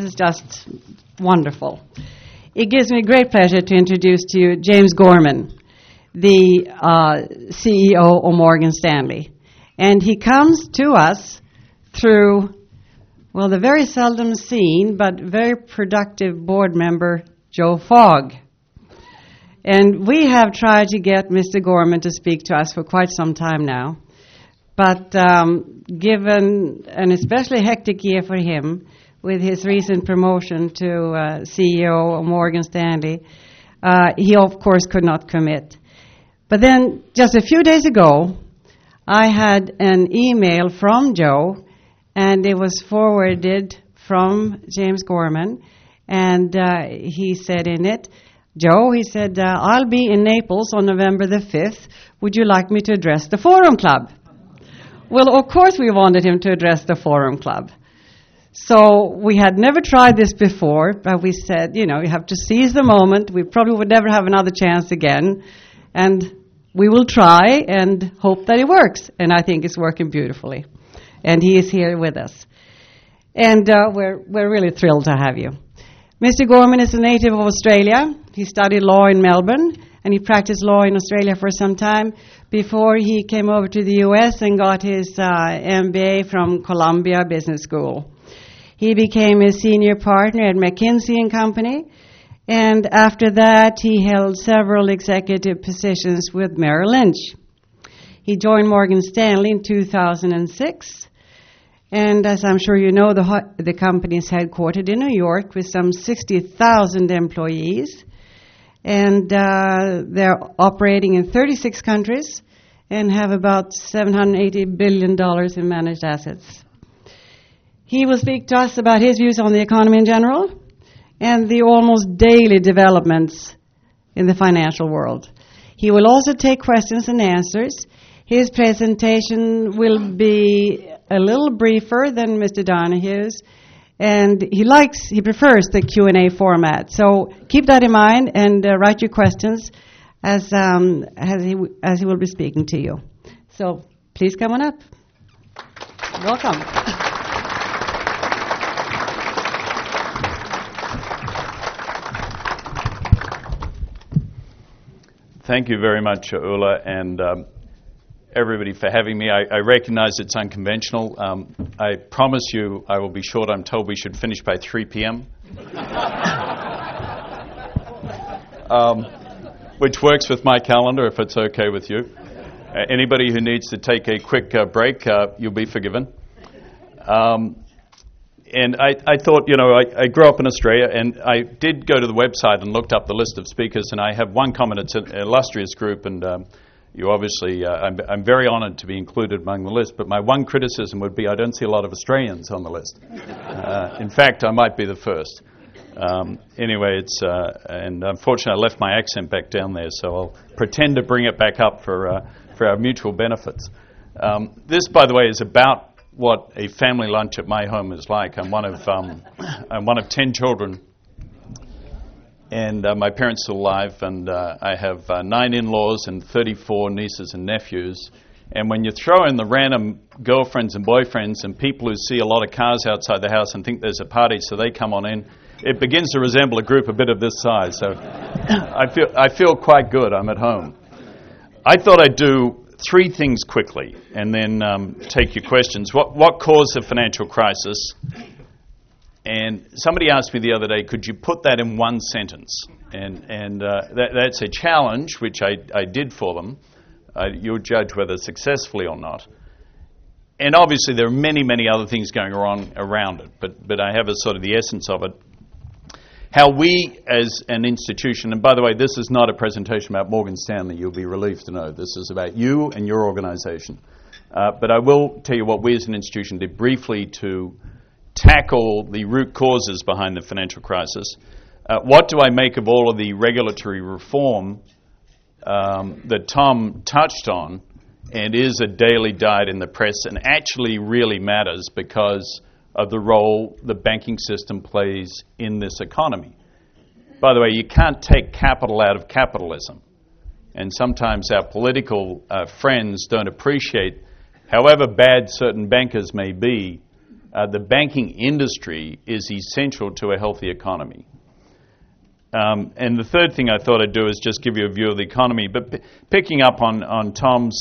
is just wonderful. It gives me great pleasure to introduce to you James Gorman, the CEO of Morgan Stanley. And he comes to us through, well, the very seldom seen but very productive board member, Joe Fogg. And we have tried to get Mr. Gorman to speak to us for quite some time now. But given an especially hectic year for him, with his recent promotion to CEO of Morgan Stanley, he of course could not commit. But then just a few days ago, I had an email from Joe, and it was forwarded from James Gorman, and he said in it, Joe, he said, I'll be in Naples on November the 5th. Would you like me to address the Forum Club? Well, of course we wanted him to address the Forum Club. So we had never tried this before, but we said, you have to seize the moment. We probably would never have another chance again. And we will try and hope that it works. And I think it's working beautifully. And he is here with us. And we're really thrilled to have you. Mr. Gorman is a native of Australia. He studied law in Melbourne, and he practiced law in Australia for some time before he came over to the U.S. and got his MBA from Columbia Business School. He became a senior partner at McKinsey & Company, and after that he held several executive positions with Merrill Lynch. He joined Morgan Stanley in 2006. And as I'm sure you know, the company is headquartered in New York with some 60,000 employees. And they're operating in 36 countries and have about $780 billion in managed assets. He will speak to us about his views on the economy in general and the almost daily developments in the financial world. He will also take questions and answers. His presentation will be a little briefer than Mr. Donohue's, and he prefers the Q&A format. So keep that in mind and write your questions as he will be speaking to you. So please come on up. Welcome. Thank you very much, Ulla, and everybody for having me. I recognize it's unconventional. I promise you I will be short. I'm told we should finish by 3 p.m., which works with my calendar if it's okay with you. Anybody who needs to take a quick break, you'll be forgiven. And I thought, I grew up in Australia, and I did go to the website and looked up the list of speakers, and I have one comment. It's an illustrious group, and you obviously, I'm very honored to be included among the list, but my one criticism would be I don't see a lot of Australians on the list. In fact, I might be the first. Anyway, and unfortunately I left my accent back down there, so I'll pretend to bring it back up for our mutual benefits. This, by the way, is about what a family lunch at my home is like. I'm one of 10 children. And my parents are alive, and I have 9 in-laws and 34 nieces and nephews. And when you throw in the random girlfriends and boyfriends and people who see a lot of cars outside the house and think there's a party, so they come on in, it begins to resemble a group a bit of this size. So I feel quite good. I'm at home. I thought I'd do 3 things quickly and then take your questions. What caused the financial crisis? And somebody asked me the other day, could you put that in one sentence? And that's a challenge, which I did for them. You'll judge whether successfully or not. And obviously there are many, many other things going on around it, but I have a sort of the essence of it. How we as an institution, and by the way, this is not a presentation about Morgan Stanley, you'll be relieved to know. This is about you and your organization. But I will tell you what we as an institution did briefly to tackle the root causes behind the financial crisis. What do I make of all of the regulatory reform that Tom touched on and is a daily diet in the press and actually really matters because of the role the banking system plays in this economy? By the way, you can't take capital out of capitalism. And sometimes our political friends don't appreciate, however bad certain bankers may be, the banking industry is essential to a healthy economy. And the third thing I thought I'd do is just give you a view of the economy. But picking up on Tom's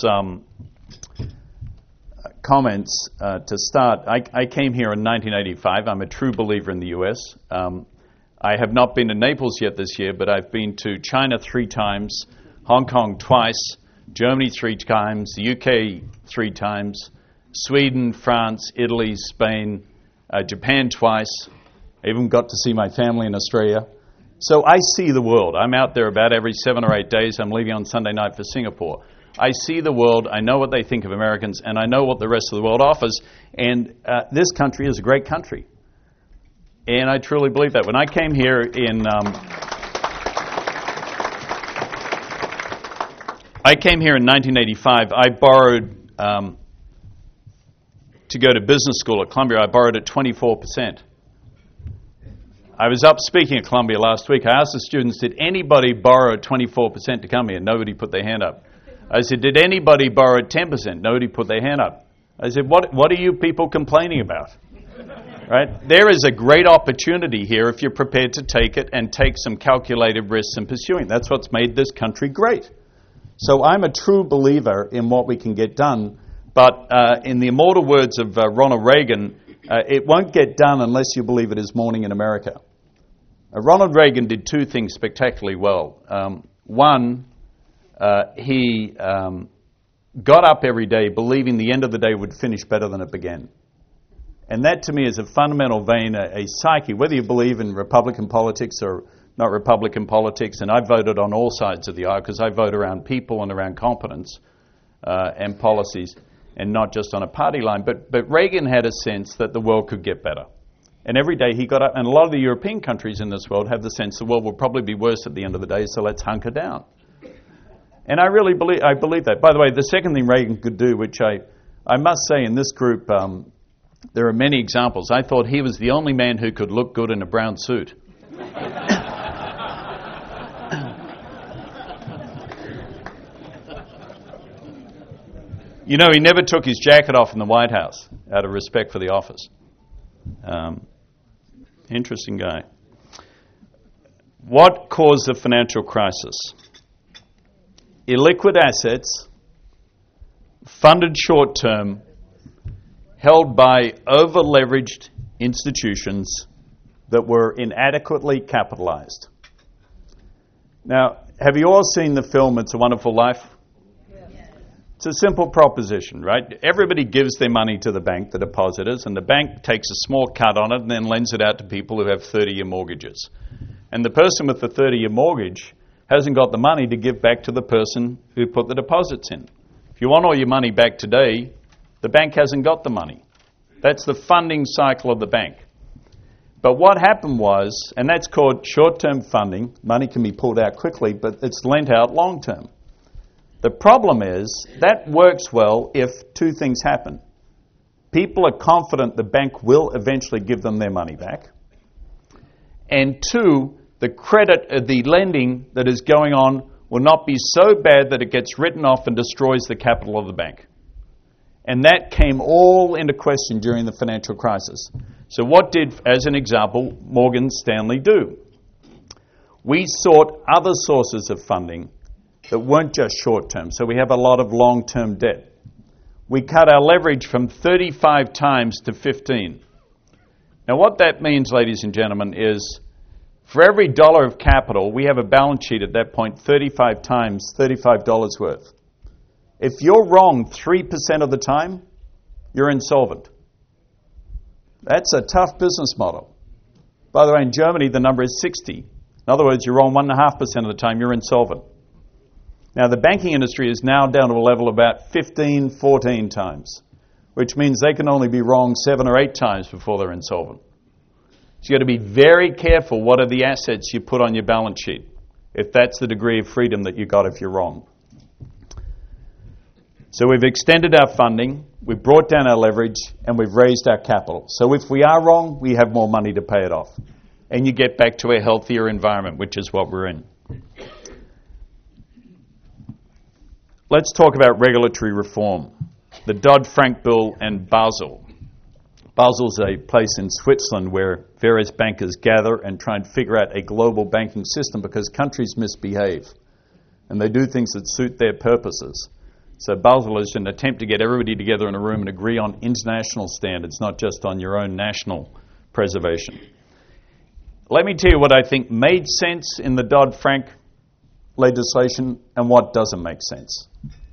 comments to start, I came here in 1985. I'm a true believer in the U.S. I have not been to Naples yet this year, but I've been to China 3 times, Hong Kong twice, Germany 3 times, the UK 3 times, Sweden, France, Italy, Spain, Japan twice. I even got to see my family in Australia. So I see the world. I'm out there about every 7 or 8 days. I'm leaving on Sunday night for Singapore. I see the world. I know what they think of Americans, and I know what the rest of the world offers. And this country is a great country. And I truly believe that. When I came here in 1985, I borrowed to go to business school at Columbia. I borrowed at 24%. I was up speaking at Columbia last week. I asked the students, did anybody borrow at 24% to come here? Nobody put their hand up. I said, did anybody borrow at 10%? Nobody put their hand up. I said, what are you people complaining about? Right? There is a great opportunity here if you're prepared to take it and take some calculated risks in pursuing. That's what's made this country great. So I'm a true believer in what we can get done. But in the immortal words of Ronald Reagan, it won't get done unless you believe it is morning in America. Ronald Reagan did 2 things spectacularly well. One, he got up every day believing the end of the day would finish better than it began. And that, to me, is a fundamental vein, a psyche, whether you believe in Republican politics or not Republican politics, and I voted on all sides of the aisle because I vote around people and around competence and policies and not just on a party line. But Reagan had a sense that the world could get better. And every day he got up, and a lot of the European countries in this world have the sense the world will probably be worse at the end of the day, so let's hunker down. And I really believe that. By the way, the second thing Reagan could do, which I must say in this group, there are many examples. I thought he was the only man who could look good in a brown suit. You know, he never took his jacket off in the White House out of respect for the office. Interesting guy. What caused the financial crisis? Illiquid assets, funded short-term, held by over-leveraged institutions that were inadequately capitalized. Now, have you all seen the film It's a Wonderful Life? Yes. It's a simple proposition, right? Everybody gives their money to the bank, the depositors, and the bank takes a small cut on it and then lends it out to people who have 30-year mortgages. And the person with the 30-year mortgage hasn't got the money to give back to the person who put the deposits in. If you want all your money back today, the bank hasn't got the money. That's the funding cycle of the bank. But what happened was, and that's called short-term funding, money can be pulled out quickly, but it's lent out long-term. The problem is, that works well if 2 things happen. People are confident the bank will eventually give them their money back. And 2, the credit, the lending that is going on will not be so bad that it gets written off and destroys the capital of the bank. And that came all into question during the financial crisis. So what did, as an example, Morgan Stanley do? We sought other sources of funding that weren't just short-term. So we have a lot of long-term debt. We cut our leverage from 35 times to 15. Now what that means, ladies and gentlemen, is for every dollar of capital, we have a balance sheet at that point 35 times $35 worth. If you're wrong 3% of the time, you're insolvent. That's a tough business model. By the way, in Germany, the number is 60. In other words, you're wrong 1.5% of the time, you're insolvent. Now, the banking industry is now down to a level of about 15, 14 times, which means they can only be wrong 7 or 8 times before they're insolvent. So you've got to be very careful what are the assets you put on your balance sheet, if that's the degree of freedom that you got if you're wrong. So we've extended our funding, we've brought down our leverage, and we've raised our capital. So if we are wrong, we have more money to pay it off. And you get back to a healthier environment, which is what we're in. Let's talk about regulatory reform, the Dodd-Frank bill and Basel. Basel's a place in Switzerland where various bankers gather and try and figure out a global banking system because countries misbehave and they do things that suit their purposes. So Basel is an attempt to get everybody together in a room and agree on international standards, not just on your own national preservation. Let me tell you what I think made sense in the Dodd-Frank legislation and what doesn't make sense.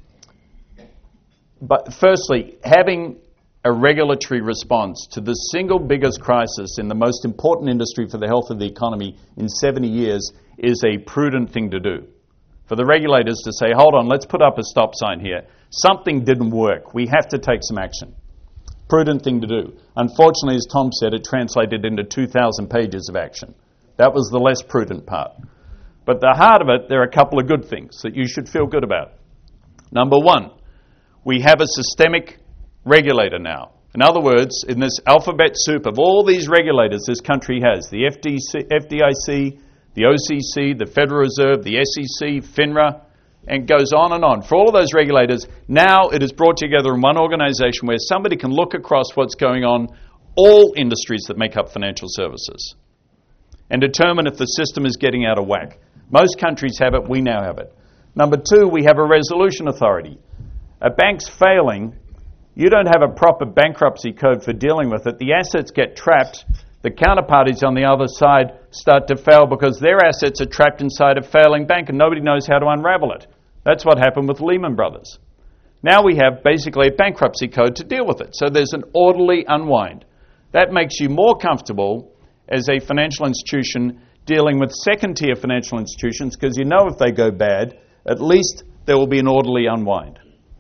But firstly, having a regulatory response to the single biggest crisis in the most important industry for the health of the economy in 70 years is a prudent thing to do. For the regulators to say, hold on, let's put up a stop sign here. Something didn't work. We have to take some action. Prudent thing to do. Unfortunately, as Tom said, it translated into 2,000 pages of action. That was the less prudent part. But the heart of it, there are a couple of good things that you should feel good about. Number one, we have a systemic regulator now. In other words, in this alphabet soup of all these regulators this country has, the FDIC, the OCC, the Federal Reserve, the SEC, FINRA, and goes on and on. For all of those regulators, now it is brought together in one organization where somebody can look across what's going on, all industries that make up financial services, and determine if the system is getting out of whack. Most countries have it, we now have it. Number two, we have a resolution authority. A bank's failing, you don't have a proper bankruptcy code for dealing with it. The assets get trapped. The counterparties on the other side start to fail because their assets are trapped inside a failing bank and nobody knows how to unravel it. That's what happened with Lehman Brothers. Now we have basically a bankruptcy code to deal with it. So there's an orderly unwind. That makes you more comfortable as a financial institution dealing with second-tier financial institutions because you know if they go bad, at least there will be an orderly unwind.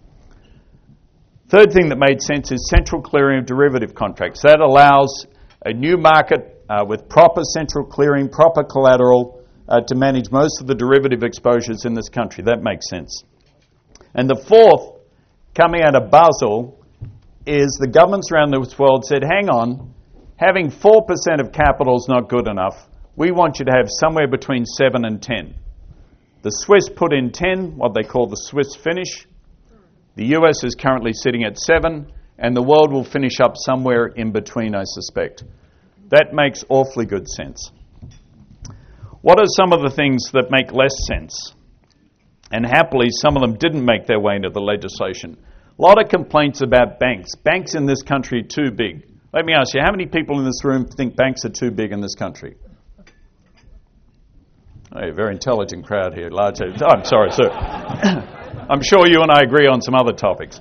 Third thing that made sense is central clearing of derivative contracts. That allows a new market with proper central clearing, proper collateral to manage most of the derivative exposures in this country. That makes sense. And the fourth, coming out of Basel, is the governments around the world said, hang on, having 4% of capital is not good enough. We want you to have somewhere between 7 and 10. The Swiss put in 10, what they call the Swiss finish. The US is currently sitting at 7, and the world will finish up somewhere in between, I suspect. That makes awfully good sense. What are some of the things that make less sense? And happily, some of them didn't make their way into the legislation. A lot of complaints about banks. Banks in this country are too big. Let me ask you, how many people in this room think banks are too big in this country? A very intelligent crowd here. Large. Oh, I'm sorry, sir. I'm sure you and I agree on some other topics.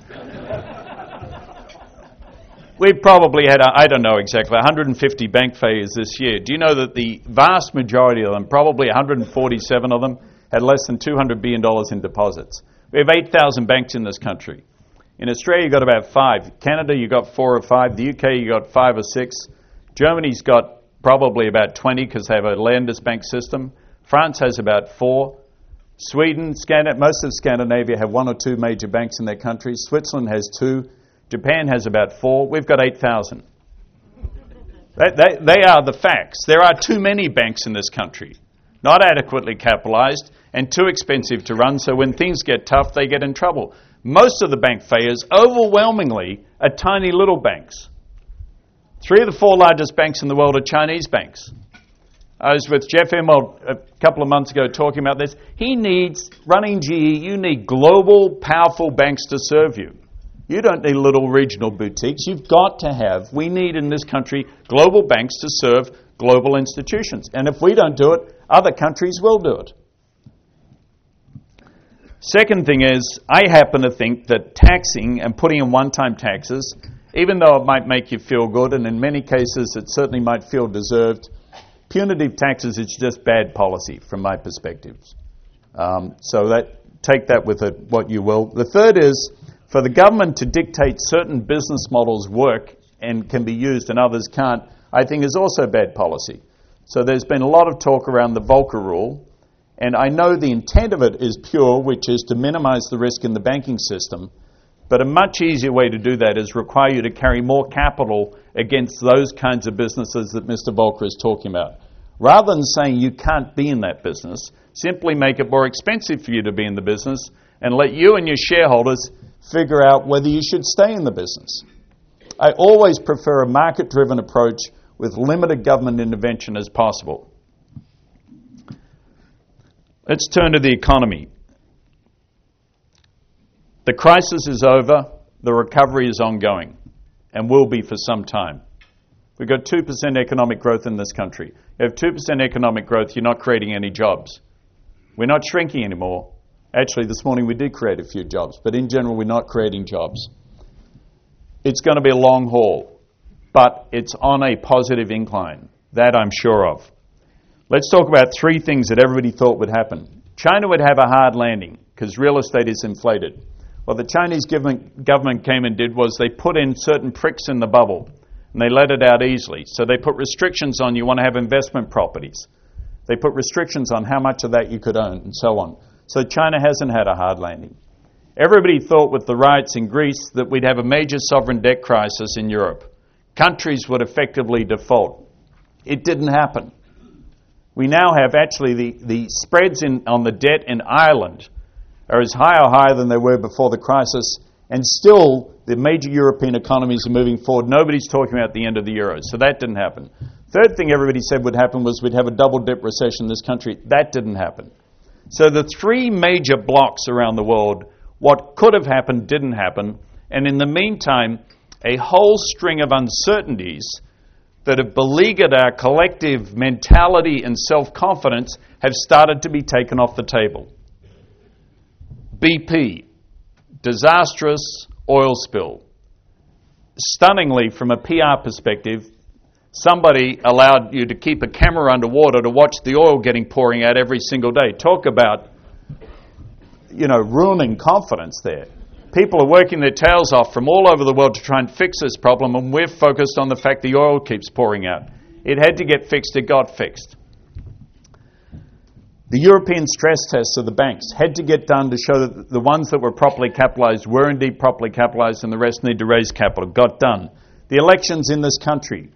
We've probably had, I don't know exactly, 150 bank failures this year. Do you know that the vast majority of them, probably 147 of them, had less than $200 billion in deposits? We have 8,000 banks in this country. In Australia, you've got about 5. Canada, you've got 4 or 5. The UK, you've got 5 or 6. Germany's got probably about 20 because they have a Landesbank system. France has about 4. Sweden, most of Scandinavia have 1 or 2 major banks in their countries. Switzerland has 2. Japan has about 4. We've got 8,000. They are the facts. There are too many banks in this country, not adequately capitalized and too expensive to run, so when things get tough, they get in trouble. Most of the bank failures, overwhelmingly, are tiny little banks. 3 of the 4 largest banks in the world are Chinese banks. I was with Jeff Immelt a couple of months ago talking about this. He needs, running GE, you need global, powerful banks to serve you. You don't need little regional boutiques. You've got to have, we need in this country, global banks to serve global institutions. And if we don't do it, other countries will do it. Second thing is, I happen to think that taxing and putting in one-time taxes, even though it might make you feel good, and in many cases it certainly might feel deserved, punitive taxes is just bad policy from my perspective. So take that with it what you will. The third is, for the government to dictate certain business models work and can be used and others can't, I think is also bad policy. So there's been a lot of talk around the Volcker rule, and I know the intent of it is pure, which is to minimize the risk in the banking system, but a much easier way to do that is require you to carry more capital against those kinds of businesses that Mr. Volcker is talking about. Rather than saying you can't be in that business, simply make it more expensive for you to be in the business and let you and your shareholders figure out whether you should stay in the business. I always prefer a market-driven approach with limited government intervention as possible. Let's turn to the economy. The crisis is over, the recovery is ongoing, and will be for some time. We've got 2% economic growth in this country. You have 2% economic growth, you're not creating any jobs. We're not shrinking anymore. Actually, this morning we did create a few jobs, but in general we're not creating jobs. It's going to be a long haul, but it's on a positive incline. That I'm sure of. Let's talk about three things that everybody thought would happen. China would have a hard landing because real estate is inflated. What the Chinese government came and did was they put in certain pricks in the bubble and they let it out easily. So they put restrictions on you want to have investment properties. They put restrictions on how much of that you could own and so on. So China hasn't had a hard landing. Everybody thought with the riots in Greece that we'd have a major sovereign debt crisis in Europe. Countries would effectively default. It didn't happen. We now have actually the spreads on the debt in Ireland are as high or higher than they were before the crisis, and still the major European economies are moving forward. Nobody's talking about the end of the euro, so that didn't happen. Third thing everybody said would happen was we'd have a double-dip recession in this country. That didn't happen. So the three major blocks around the world, what could have happened didn't happen, and in the meantime, a whole string of uncertainties that have beleaguered our collective mentality and self-confidence have started to be taken off the table. BP, disastrous oil spill. Stunningly, from a PR perspective, somebody allowed you to keep a camera underwater to watch the oil pouring out every single day. Talk about, ruining confidence there. People are working their tails off from all over the world to try and fix this problem, and we're focused on the fact the oil keeps pouring out. It had to get fixed, it got fixed. The European stress tests of the banks had to get done to show that the ones that were properly capitalized were indeed properly capitalized and the rest need to raise capital. Got done. The elections in this country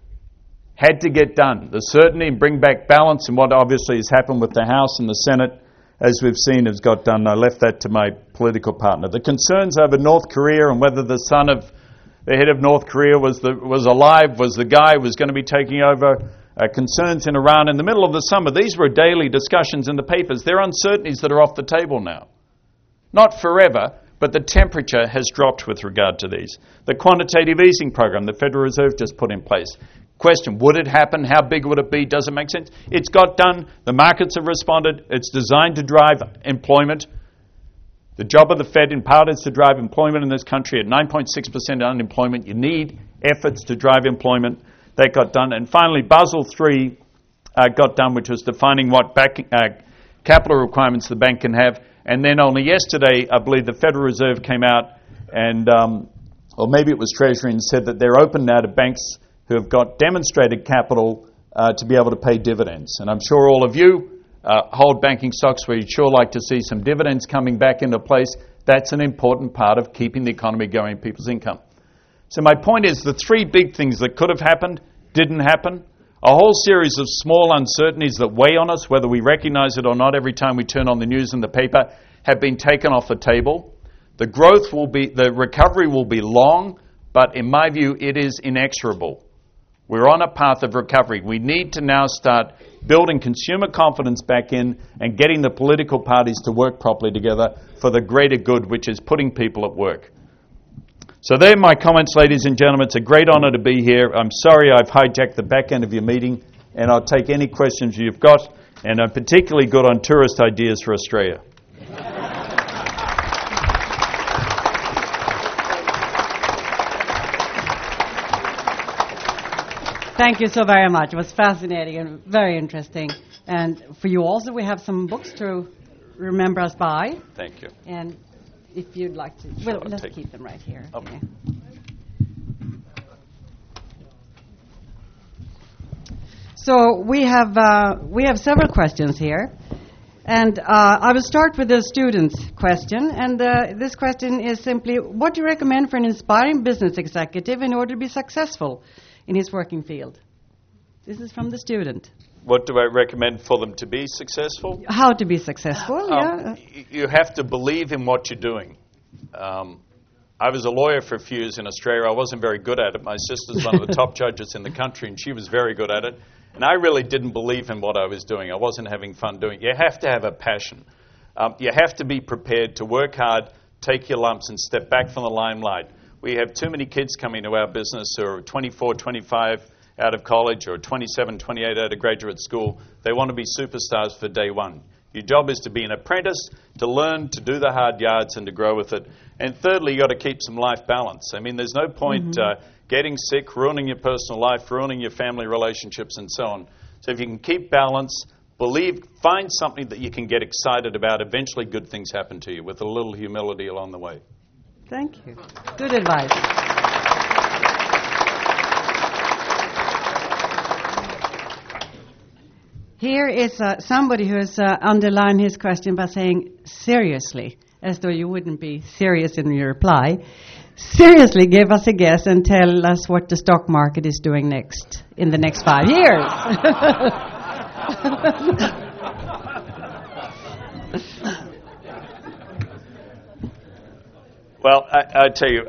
had to get done. The certainty and bring back balance, and what obviously has happened with the House and the Senate, as we've seen, has got done. I left that to my political partner. The concerns over North Korea and whether the son of the head of North Korea was alive, was the guy who was going to be taking over, concerns in Iran in the middle of the summer. These were daily discussions in the papers. There are uncertainties that are off the table now. Not forever, but the temperature has dropped with regard to these. The quantitative easing program the Federal Reserve just put in place. Question, would it happen? How big would it be? Does it make sense? It's got done. The markets have responded. It's designed to drive employment. The job of the Fed, in part, is to drive employment in this country. At 9.6% unemployment, you need efforts to drive employment. That got done. And finally, Basel III got done, which was defining what capital requirements the bank can have. And then only yesterday, I believe the Federal Reserve came out and, or maybe it was Treasury, and said that they're open now to banks who have got demonstrated capital to be able to pay dividends. And I'm sure all of you hold banking stocks where you'd sure like to see some dividends coming back into place. That's an important part of keeping the economy going and people's income. So my point is the three big things that could have happened didn't happen. A whole series of small uncertainties that weigh on us, whether we recognize it or not every time we turn on the news and the paper, have been taken off the table. The recovery will be long, but in my view, it is inexorable. We're on a path of recovery. We need to now start building consumer confidence back in and getting the political parties to work properly together for the greater good, which is putting people at work. So there are my comments, ladies and gentlemen. It's a great honor to be here. I'm sorry I've hijacked the back end of your meeting, and I'll take any questions you've got, and I'm particularly good on tourist ideas for Australia. Thank you so very much. It was fascinating and very interesting. And for you also, we have some books to remember us by. Thank you. And if you'd like to, Sure, let's keep them right here. Okay. So we have several questions here, and I will start with the student's question. And this question is simply: what do you recommend for an inspiring business executive in order to be successful in his working field? This is from the student. What do I recommend for them to be successful? How to be successful, yeah. You have to believe in what you're doing. I was a lawyer for a few years in Australia. I wasn't very good at it. My sister's one of the top judges in the country, and she was very good at it. And I really didn't believe in what I was doing. I wasn't having fun doing it. You have to have a passion. You have to be prepared to work hard, take your lumps, and step back from the limelight. We have too many kids coming to our business who are 24, 25 out of college, or 27, 28 out of graduate school. They want to be superstars for day one. Your job is to be an apprentice, to learn, to do the hard yards, and to grow with it. And thirdly, you've got to keep some life balance. I mean, there's no point getting sick, ruining your personal life, ruining your family relationships, and so on. So if you can keep balance, find something that you can get excited about, eventually good things happen to you with a little humility along the way. Thank you. Good advice. Here is somebody who has underlined his question by saying, seriously, as though you wouldn't be serious in your reply. Seriously, give us a guess and tell us what the stock market is doing in the next 5 years. Well, I tell you,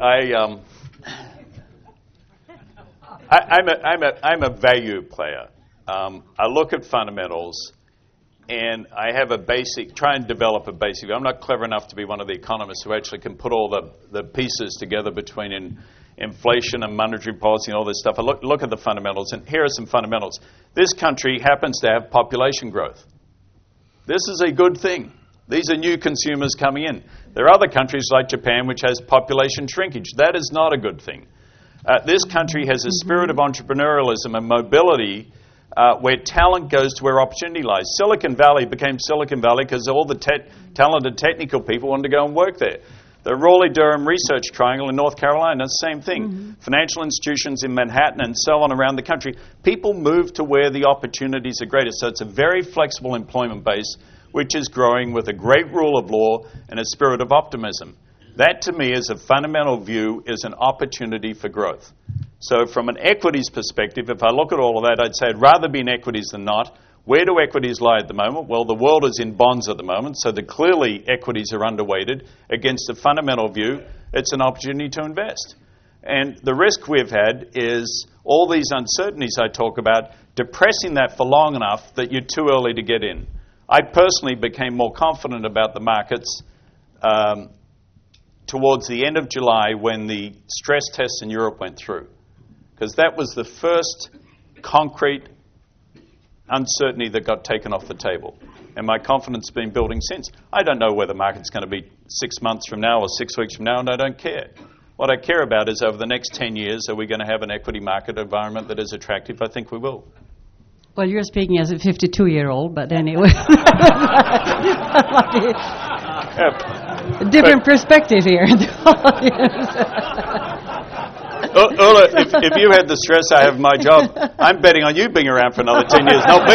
I'm a value player. I look at fundamentals, and I have try and develop a basic. I'm not clever enough to be one of the economists who actually can put all the pieces together between inflation and monetary policy and all this stuff. I look at the fundamentals, and here are some fundamentals. This country happens to have population growth. This is a good thing. These are new consumers coming in. There are other countries like Japan which has population shrinkage. That is not a good thing. This country has a spirit of entrepreneurialism and mobility where talent goes to where opportunity lies. Silicon Valley became Silicon Valley because all the talented technical people wanted to go and work there. The Raleigh-Durham Research Triangle in North Carolina, same thing. Financial institutions in Manhattan and so on around the country. People move to where the opportunities are greatest. So it's a very flexible employment base which is growing with a great rule of law and a spirit of optimism. That, to me, as a fundamental view, is an opportunity for growth. So from an equities perspective, if I look at all of that, I'd say I'd rather be in equities than not. Where do equities lie at the moment? Well, the world is in bonds at the moment, so clearly equities are underweighted. Against a fundamental view, it's an opportunity to invest. And the risk we've had is all these uncertainties I talk about, depressing that for long enough that you're too early to get in. I personally became more confident about the markets towards the end of July when the stress tests in Europe went through, because that was the first concrete uncertainty that got taken off the table. And my confidence has been building since. I don't know where the market's going to be 6 months from now or 6 weeks from now, and I don't care. What I care about is over the next 10 years, are we going to have an equity market environment that is attractive? I think we will. Well, you're speaking as a 52-year-old, but anyway. Different perspective here. Ulla, if you had the stress I have in my job, I'm betting on you being around for another 10 years, not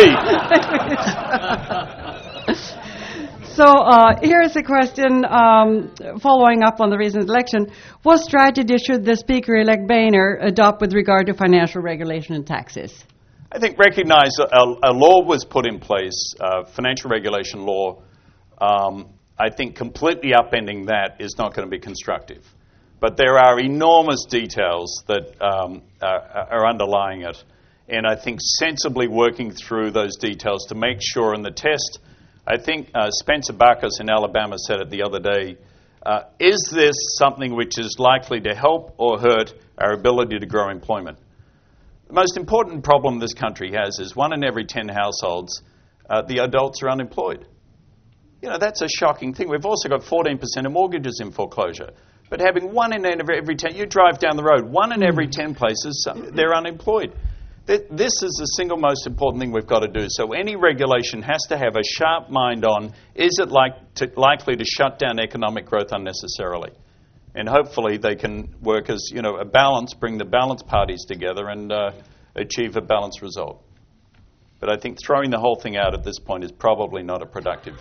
me. So here's a question following up on the recent election. What strategy should the Speaker-elect Boehner adopt with regard to financial regulation and taxes? I think recognize a law was put in place, financial regulation law. I think completely upending that is not going to be constructive. But there are enormous details that are underlying it. And I think sensibly working through those details to make sure in the test, I think Spencer Bachus in Alabama said it the other day, is this something which is likely to help or hurt our ability to grow employment? The most important problem this country has is 1 in every 10 households, the adults are unemployed. You know, that's a shocking thing. We've also got 14% of mortgages in foreclosure. But having 1 in every 10, you drive down the road, 1 in every 10 places, they're unemployed. This is the single most important thing we've got to do. So any regulation has to have a sharp mind on, is it likely to shut down economic growth unnecessarily? And hopefully they can work as, a balance, bring the balanced parties together and achieve a balanced result. But I think throwing the whole thing out at this point is probably not a productive.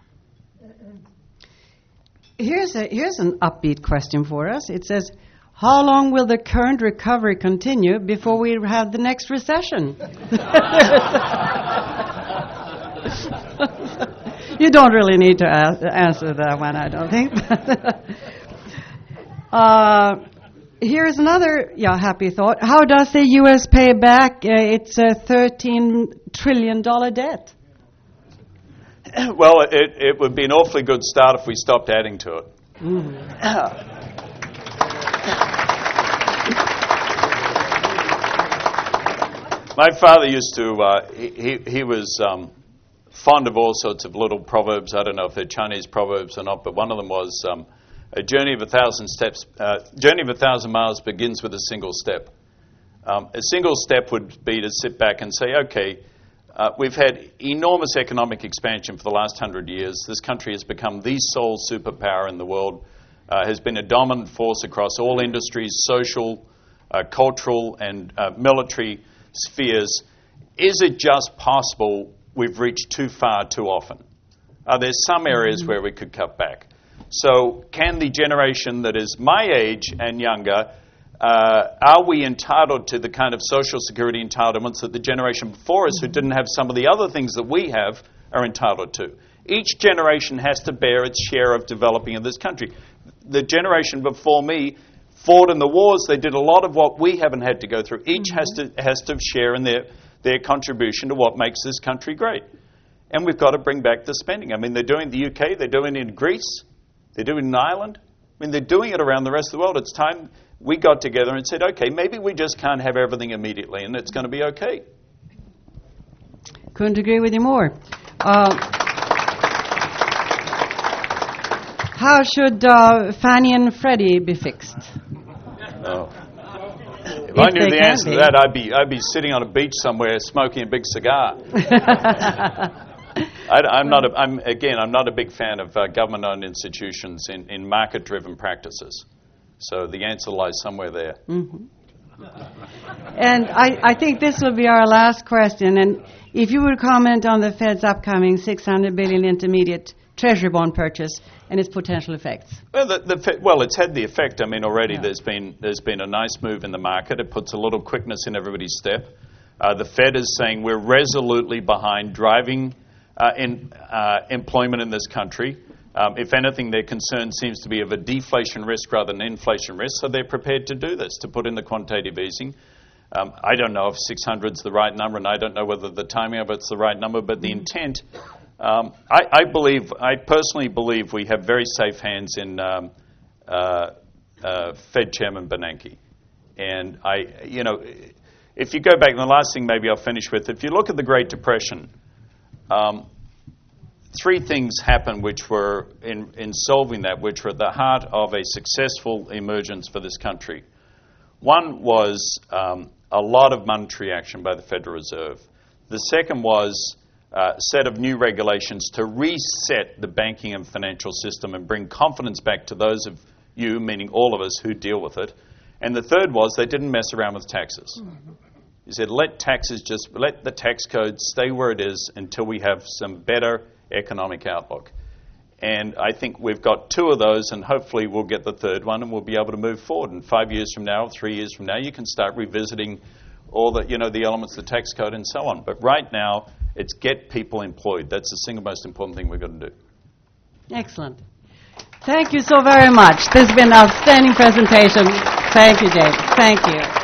Here's an upbeat question for us. It says, how long will the current recovery continue before we have the next recession? You don't really need to answer that one, I don't think. Here's another happy thought. How does the U.S. pay back its $13 trillion debt? Well, it would be an awfully good start if we stopped adding to it. My father used to, he was fond of all sorts of little proverbs. I don't know if they're Chinese proverbs or not, but one of them was, a journey of 1,000 miles begins with a single step. A single step would be to sit back and say, okay, we've had enormous economic expansion for the last 100 years. This country has become the sole superpower in the world, has been a dominant force across all industries, social, cultural, and military spheres. Is it just possible we've reached too far too often? Are there some areas where we could cut back? So can the generation that is my age and younger, are we entitled to the kind of social security entitlements that the generation before us who didn't have some of the other things that we have are entitled to? Each generation has to bear its share of developing in this country. The generation before me fought in the wars. They did a lot of what we haven't had to go through. Each has to share in their contribution to what makes this country great. And we've got to bring back the spending. I mean, they're doing it in the UK, they're doing it in Greece, they're doing it in Ireland. I mean, they're doing it around the rest of the world. It's time we got together and said, okay, maybe we just can't have everything immediately, and it's going to be okay. Couldn't agree with you more. How should Fannie and Freddie be fixed? Oh. If I knew the answer to that, I'd be sitting on a beach somewhere smoking a big cigar. I'm not a big fan of government-owned institutions in market-driven practices. So the answer lies somewhere there. Mm-hmm. And I think this will be our last question. And if you would comment on the Fed's upcoming $600 billion intermediate Treasury bond purchase and its potential effects. Well, it's had the effect. I mean, already there's been a nice move in the market. It puts a little quickness in everybody's step. The Fed is saying we're resolutely behind driving employment in this country. If anything, their concern seems to be of a deflation risk rather than inflation risk, so they're prepared to do this, to put in the quantitative easing. I don't know if 600 is the right number, and I don't know whether the timing of it's the right number, but the intent, I personally believe we have very safe hands in Fed Chairman Bernanke. And if you go back, and the last thing maybe I'll finish with, if you look at the Great Depression, three things happened which were, in solving that, which were at the heart of a successful emergence for this country. One was a lot of monetary action by the Federal Reserve. The second was a set of new regulations to reset the banking and financial system and bring confidence back to those of you, meaning all of us, who deal with it. And the third was they didn't mess around with taxes. He said, let the tax code stay where it is until we have some better economic outlook. And I think we've got two of those, and hopefully we'll get the third one, and we'll be able to move forward. And 5 years from now, 3 years from now, you can start revisiting all the elements of the tax code and so on. But right now, it's get people employed. That's the single most important thing we're going to do. Excellent. Thank you so very much. This has been an outstanding presentation. Thank you, James. Thank you.